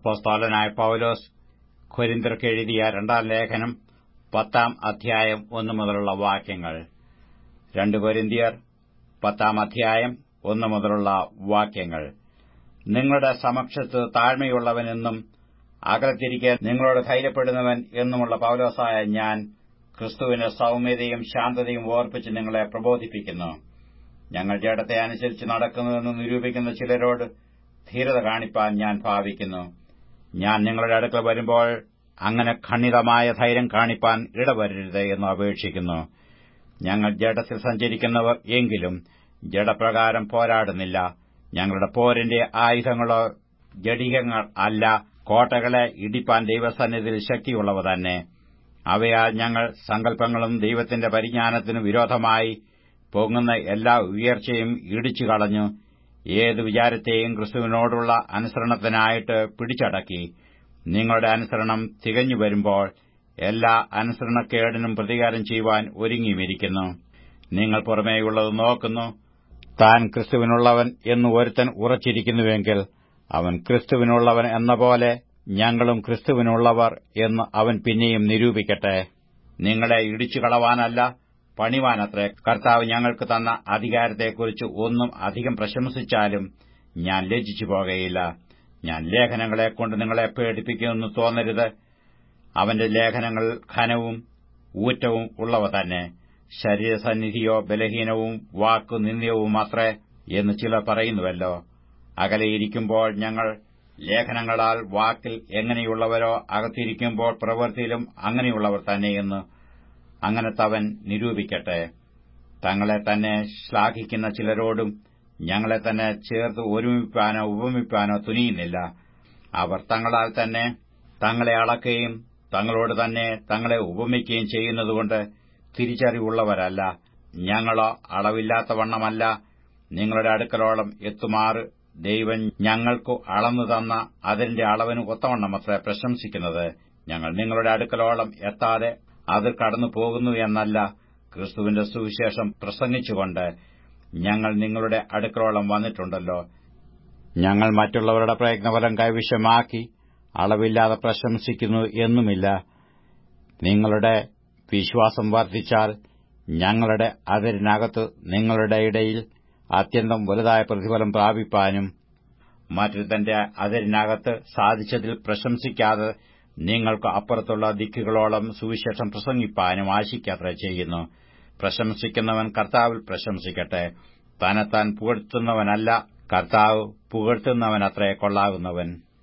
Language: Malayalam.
അപ്പോസ്തലനായ പൗലോസ് കൊരിന്ത്യർക്ക് എഴുതിയ 2 ലേഖനം 10 1 മുതലുള്ള വാക്യങ്ങൾ. 2 കൊരിന്ത്യർ 10 1 മുതലുള്ള വാക്യങ്ങൾ. നിങ്ങളുടെ സമക്ഷത്ത് താഴ്മയുള്ളവനെന്നും അകലത്തിരിക്കെ നിങ്ങളോട് ധൈര്യപ്പെടുന്നവൻ എന്നുമുള്ള പൗലോസായ ഞാൻ ക്രിസ്തുവിന്റെ സൗമ്യതയും ശാന്തതയും ഓർപ്പിച്ച് നിങ്ങളെ പ്രബോധിപ്പിക്കുന്നു. ഞങ്ങൾ ജഡത്തെ അനുസരിച്ച് നടക്കുന്നുവെന്ന് നിരൂപിക്കുന്ന ചിലരോട് ധീരത കാണിപ്പാൻ ഞാൻ ഭാവിക്കുന്നു. ഞാൻ നിങ്ങളുടെ അടുക്കൽ വരുമ്പോൾ അങ്ങനെ ഖണ്ഡിതമായ ധൈര്യം കാണിപ്പാൻ ഇടവരരുത് എന്ന് അപേക്ഷിക്കുന്നു. ഞങ്ങൾ ജഡത്തിൽ സഞ്ചരിക്കുന്നവർ എങ്കിലും ജഡപ്രകാരം പോരാടുന്നില്ല. ഞങ്ങളുടെ പോരിന്റെ ആയുധങ്ങളോ ജഡികങ്ങൾ അല്ല, കോട്ടകളെ ഇടിപ്പാൻ ദൈവസന്നിധിയിൽ ശക്തിയുള്ളവ തന്നെ. അവയാൽ ഞങ്ങൾ സങ്കല്പങ്ങളും ദൈവത്തിന്റെ പരിജ്ഞാനത്തിനു വിരോധമായി പൊങ്ങുന്ന എല്ലാ ഉയർച്ചയും ഇടിച്ചു കളഞ്ഞു ഏതു വിചാരത്തെയും ക്രിസ്തുവിനോടുള്ള അനുസരണത്തിനായിട്ട് പിടിച്ചടക്കി. നിങ്ങളുടെ അനുസരണം തികഞ്ഞു വരുമ്പോൾ എല്ലാ അനുസരണക്കേടിനും പ്രതികാരം ചെയ്യുവാൻ ഒരുങ്ങിയുമിരിക്കുന്നു. നിങ്ങൾ പുറമേയുള്ളത് നോക്കുന്നു. താൻ ക്രിസ്തുവിനുള്ളവൻ എന്ന് ഒരുത്തൻ ഉറച്ചിരിക്കുന്നുവെങ്കിൽ അവൻ ക്രിസ്തുവിനുള്ളവൻ എന്ന പോലെ ഞങ്ങളും ക്രിസ്തുവിനുള്ളവർ എന്ന് അവൻ പിന്നെയും നിരൂപിക്കട്ടെ. നിങ്ങളെ ഇടിച്ചു കളവാനല്ല, പണിവാനത്രേ കർത്താവ് ഞങ്ങൾക്ക് തന്ന അധികാരത്തെക്കുറിച്ച് ഒന്നും അധികം പ്രശംസിച്ചാലും ഞാൻ ലജ്ജിച്ചു പോകയില്ല. ഞാൻ ലേഖനങ്ങളെക്കൊണ്ട് നിങ്ങളെ പേടിപ്പിക്കുമെന്ന് തോന്നരുത്. അവന്റെ ലേഖനങ്ങൾ ഘനവും ഊറ്റവും ഉള്ളവ തന്നെ. ശരീരസന്നിധിയോ ബലഹീനവും വാക്കു നിന്ദ്യവുമത്രേ എന്ന് ചിലർ പറയുന്നുവല്ലോ. അകലെയിരിക്കുമ്പോൾ ഞങ്ങൾ ലേഖനങ്ങളാൽ വാക്കിൽ എങ്ങനെയുള്ളവരോ അകത്തിരിക്കുമ്പോൾ പ്രവൃത്തിയിലും അങ്ങനെയുള്ളവർ തന്നെയെന്ന് അങ്ങനത്തവൻ നിരൂപിക്കട്ടെ. തങ്ങളെ തന്നെ ശ്ലാഘിക്കുന്ന ചിലരോടും ഞങ്ങളെ തന്നെ ചേർത്ത് ഒരുമിപ്പാനോ ഉപമിപ്പാനോ തുനിയുന്നില്ല. അവർ തങ്ങളാൽ തന്നെ തങ്ങളെ അളക്കുകയും തങ്ങളോട് തന്നെ തങ്ങളെ ഉപമിക്കുകയും ചെയ്യുന്നതുകൊണ്ട് തിരിച്ചറിവുള്ളവരല്ല. ഞങ്ങളോ അളവില്ലാത്തവണ്ണമല്ല, നിങ്ങളുടെ അടുക്കലോളം എത്തുമാറ് ദൈവം ഞങ്ങൾക്കു അളന്നു തന്ന അതിന്റെ അളവിന് ഒത്തവണ്ണമത്രേ പ്രശംസിക്കുന്നത്. ഞങ്ങൾ നിങ്ങളുടെ അടുക്കലോളം എത്താതെ അതിൽ കടന്നു പോകുന്നു എന്നല്ല, ക്രിസ്തുവിന്റെ സുവിശേഷം പ്രസംഗിച്ചുകൊണ്ട് ഞങ്ങൾ നിങ്ങളുടെ അടുക്കലോളം വന്നിട്ടുണ്ടല്ലോ. ഞങ്ങൾ മറ്റുള്ളവരുടെ പ്രയത്നഫലം കൈവശമാക്കി അളവില്ലാതെ പ്രശംസിക്കുന്നു എന്നുമില്ല. നിങ്ങളുടെ വിശ്വാസം വർദ്ധിച്ചാൽ ഞങ്ങളുടെ അതിരിനകത്ത് നിങ്ങളുടെ ഇടയിൽ അത്യന്തം വലുതായ പ്രതിഫലം പ്രാപിപ്പാനും മറ്റൊരുത്തന്റെ അതിരിനകത്ത് സാധിച്ചതിൽ പ്രശംസിക്കാതെ നിങ്ങൾക്ക് അപ്പുറത്തുള്ള ദിക്കുകളോളം സുവിശേഷം പ്രസംഗിപ്പാനും ആശിക്കത്രേ ചെയ്യുന്നു. പ്രശംസിക്കുന്നവൻ കർത്താവിൽ പ്രശംസിക്കട്ടെ. തന്നെത്താൻ പുകഴ്ത്തുന്നവനല്ല, കർത്താവ് പുകഴ്ത്തുന്നവനത്രേ കൊള്ളാകുന്നവൻ.